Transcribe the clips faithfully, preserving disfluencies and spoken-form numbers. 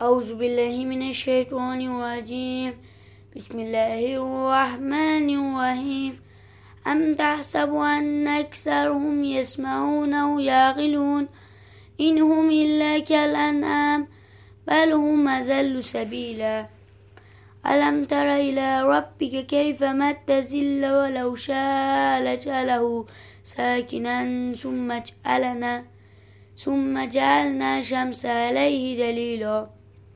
أعوذ بالله من الشيطان الرجيم. بسم الله الرحمن الرحيم. أم تحسب أن أكثرهم يسمعون أو يعقلون إن هم إلا كالأنعام بل هم أضل سبيلا. ألم تر إلى ربك كيف مد الظل ولو شاء لجعله ساكنا ثم جعلنا ثم جعلنا الشمس عليه دليلا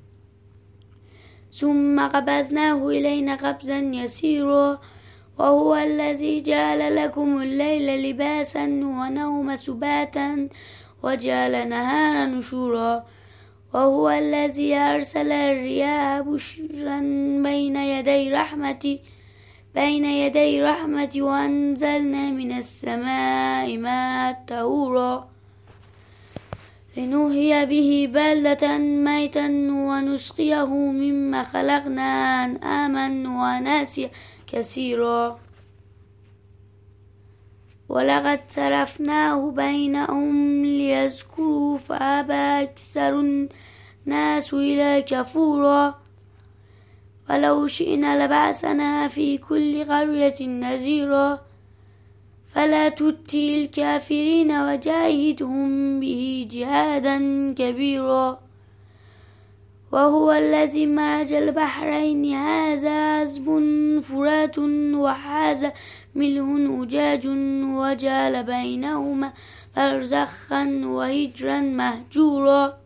ثم قبضناه إلينا قبضا يسيرا وهو الذي جعل لكم الليل لباسا ونوم سباتا وجعل نهارا نشورا وهو الذي أرسل الرياح بشرا بين يدي رحمته بين يدي رحمته وأنزلنا من السماء ماء طهورا لنحيي به بلدة ميتا ونسقيه مما خلقنا أنعاما وأناسيا كثيرا ولقد صرفناه بينهم ليذكروا فأبى أكثر الناس إلا كفورا ولو شئنا لبعثنا في كل قرية نذيرا فلا تطع الكافرين وجاهدهم به جهادا كبيرا وهو الذي مرج البحرين هذا عذب فرات وهذا ملح أجاج وجعل بينهما برزخا وحجرا مهجورا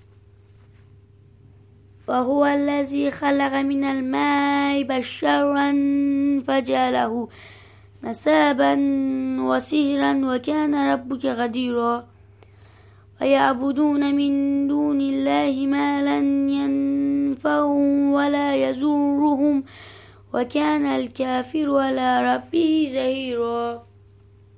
وهو الذي خلق من الماء بشرا فجعله نسابا وسهرا وكان ربك قديرا ويعبدون من دون الله ما لن ينفعهم ولا يزورهم وكان الكافر على ربه زهيرا.